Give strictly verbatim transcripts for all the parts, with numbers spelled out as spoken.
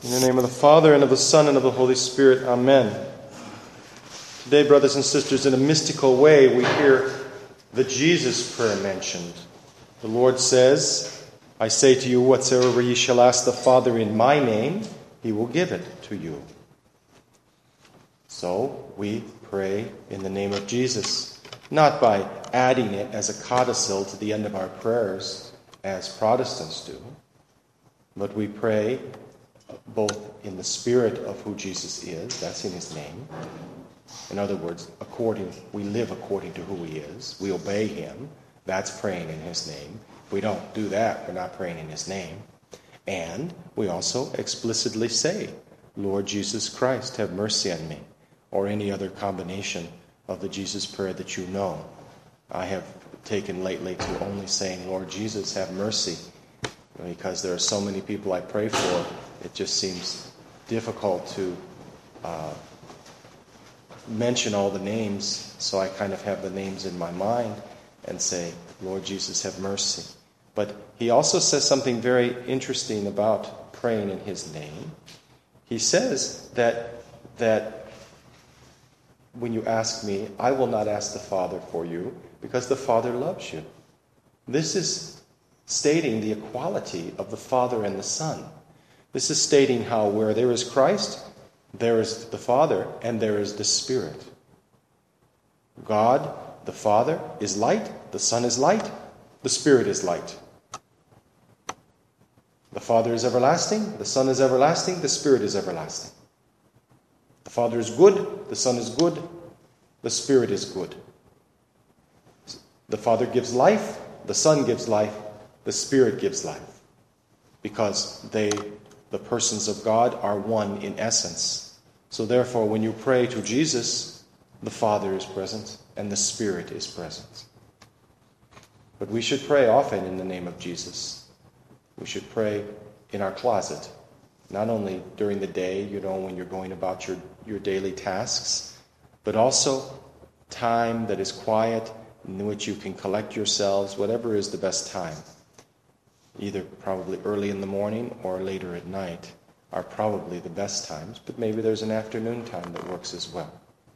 In the name of the Father, and of the Son, and of the Holy Spirit. Amen. Today, brothers and sisters, in a mystical way, we hear the Jesus prayer mentioned. The Lord says, I say to you, whatsoever ye shall ask the Father in my name, he will give it to you. So, we pray in the name of Jesus, not by adding it as a codicil to the end of our prayers, as Protestants do, but we pray both in the spirit of who Jesus is, that's in his name. In other words, according we live according to who he is. We obey him. That's praying in his name. If we don't do that, we're not praying in his name. And we also explicitly say, Lord Jesus Christ, have mercy on me, or any other combination of the Jesus prayer that you know. I have taken lately to only saying, Lord Jesus, have mercy, because there are so many people I pray for. It just seems difficult to uh, mention all the names, so I kind of have the names in my mind and say, Lord Jesus, have mercy. But he also says something very interesting about praying in his name. He says that that when you ask me, I will not ask the Father for you, because the Father loves you. This is stating the equality of the Father and the Son. This is stating how where there is Christ, there is the Father, and there is the Spirit. God, the Father, is light, the Son is light, the Spirit is light. The Father is everlasting, the Son is everlasting, the Spirit is everlasting. The Father is good, the Son is good, the Spirit is good. The Father gives life, the Son gives life, the Spirit gives life. Because they, the persons of God, are one in essence. So therefore, when you pray to Jesus, the Father is present and the Spirit is present. But we should pray often in the name of Jesus. We should pray in our closet, not only during the day, you know, when you're going about your, your daily tasks, but also time that is quiet, in which you can collect yourselves, whatever is the best time. Either probably early in the morning or later at night are probably the best times, but maybe there's an afternoon time that works as well.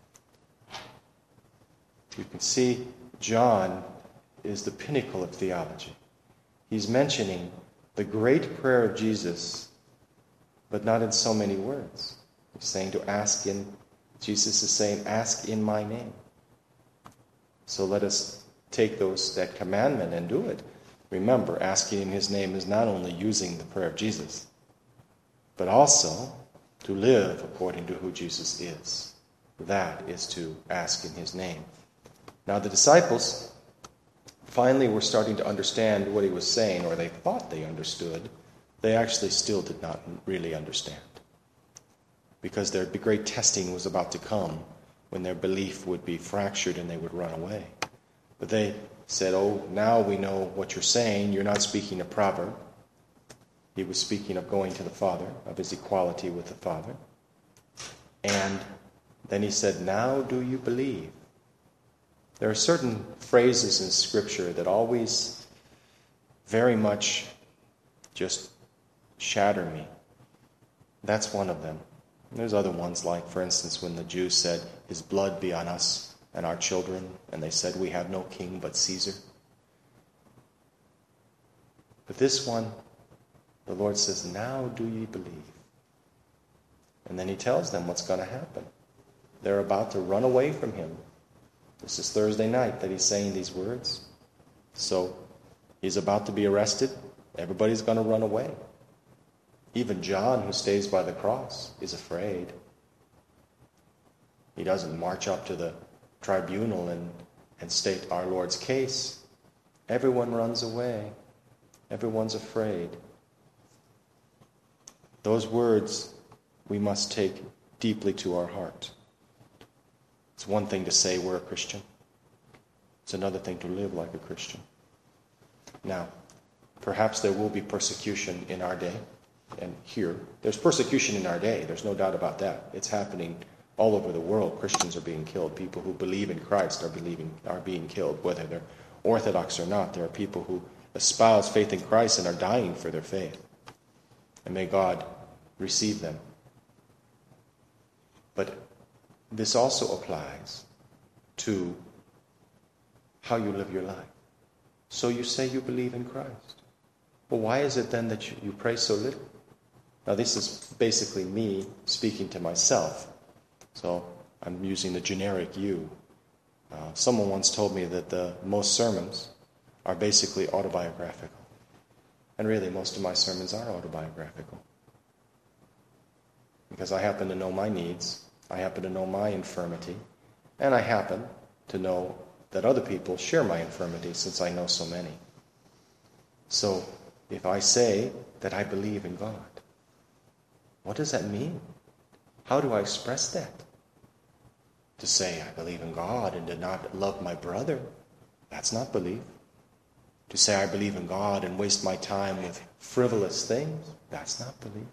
You can see John is the pinnacle of theology. He's mentioning the great prayer of Jesus, but not in so many words. He's saying to ask in, Jesus is saying, ask in my name. So let us take those that commandment and do it. Remember, asking in his name is not only using the prayer of Jesus, but also to live according to who Jesus is. That is to ask in his name. Now the disciples finally were starting to understand what he was saying, or they thought they understood. They actually still did not really understand, because their great testing was about to come when their belief would be fractured and they would run away. But they said, oh, now we know what you're saying. You're not speaking a proverb. He was speaking of going to the Father, of his equality with the Father. And then he said, now do you believe? There are certain phrases in Scripture that always very much just shatter me. That's one of them. And there's other ones, like, for instance, when the Jews said, his blood be on us and our children, and they said, we have no king but Caesar. But this one, the Lord says, now do ye believe? And then he tells them what's going to happen. They're about to run away from him. This is Thursday night that he's saying these words. So he's about to be arrested. Everybody's going to run away. Even John, who stays by the cross, is afraid. He doesn't march up to the tribunal and, and state our Lord's case. Everyone runs away. Everyone's afraid. Those words we must take deeply to our heart. It's one thing to say we're a Christian. It's another thing to live like a Christian. Now, perhaps there will be persecution in our day and here. There's persecution in our day. There's no doubt about that. It's happening all over the world. Christians are being killed. People who believe in Christ are believing are being killed, whether they're Orthodox or not. There are people who espouse faith in Christ and are dying for their faith. And may God receive them. But this also applies to how you live your life. So you say you believe in Christ. Well, why is it then that you, you pray so little? Now, this is basically me speaking to myself. So I'm using the generic you. Uh, someone once told me that the most sermons are basically autobiographical. And really, most of my sermons are autobiographical. Because I happen to know my needs, I happen to know my infirmity, and I happen to know that other people share my infirmity since I know so many. So, if I say that I believe in God, what does that mean? How do I express that? To say I believe in God and to not love my brother, that's not belief. To say I believe in God and waste my time with frivolous things, that's not belief.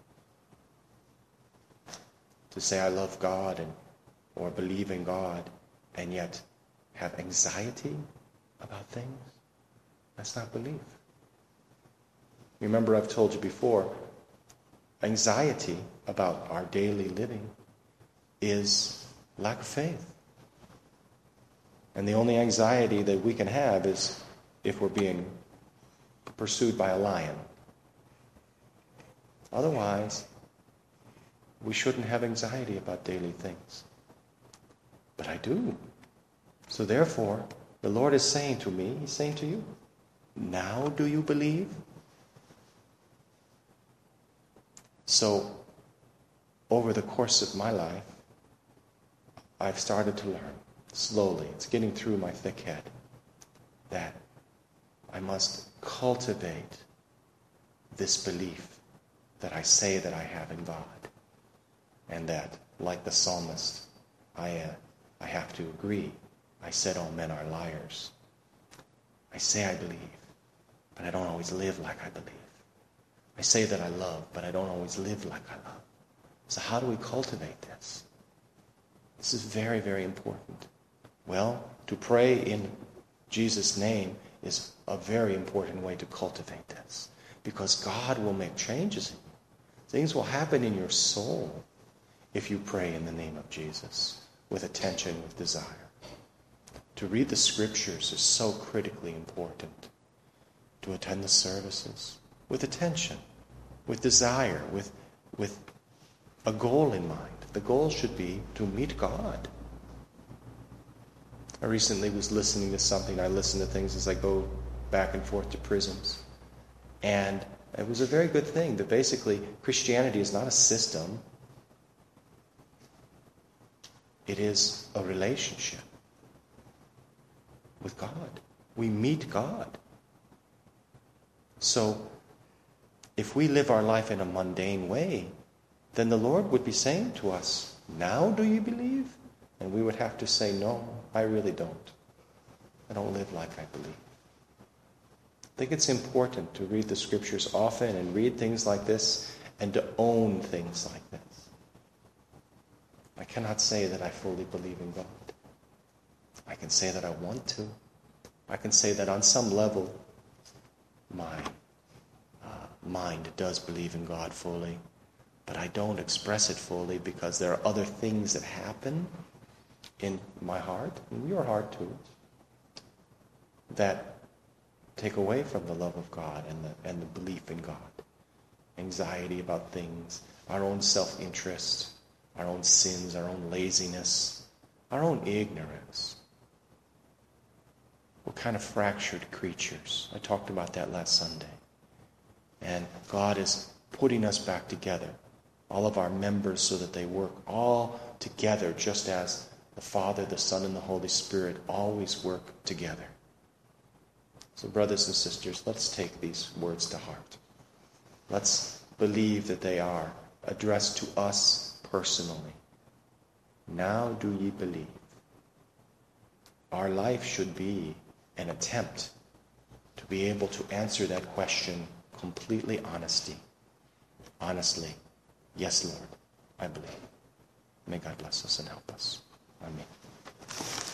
To say I love God and or believe in God and yet have anxiety about things, that's not belief. Remember, I've told you before, anxiety about our daily living is lack of faith. And the only anxiety that we can have is if we're being pursued by a lion. Otherwise, we shouldn't have anxiety about daily things. But I do. So therefore, the Lord is saying to me, He's saying to you, now do you believe? So, over the course of my life, I've started to learn, slowly, it's getting through my thick head, that I must cultivate this belief that I say that I have in God. And that, like the psalmist, I, uh, I have to agree. I said all men are liars. I say I believe, but I don't always live like I believe. I say that I love, but I don't always live like I love. So how do we cultivate this? This is very, very important. Well, to pray in Jesus' name is a very important way to cultivate this. Because God will make changes in you. Things will happen in your soul if you pray in the name of Jesus with attention, with desire. To read the scriptures is so critically important. To attend the services with attention, with desire, with, with a goal in mind. The goal should be to meet God. I recently was listening to something. I listen to things as I go back and forth to prisons. And it was a very good thing that basically Christianity is not a system. It is a relationship with God. We meet God. So, if we live our life in a mundane way, then the Lord would be saying to us, now do you believe? And we would have to say, no, I really don't. I don't live like I believe. I think it's important to read the scriptures often and read things like this and to own things like this. I cannot say that I fully believe in God. I can say that I want to. I can say that on some level, my uh, mind does believe in God fully, but I don't express it fully because there are other things that happen in my heart, and your heart too, that take away from the love of God and the, and the belief in God. Anxiety about things, our own self-interest, our own sins, our own laziness, our own ignorance. We're kind of fractured creatures. I talked about that last Sunday. And God is putting us back together, all of our members, so that they work all together, just as the Father, the Son, and the Holy Spirit always work together. So brothers and sisters, let's take these words to heart. Let's believe that they are addressed to us personally. Now do ye believe? Our life should be an attempt to be able to answer that question completely honesty. Honestly, yes, Lord, I believe. May God bless us and help us. Amen.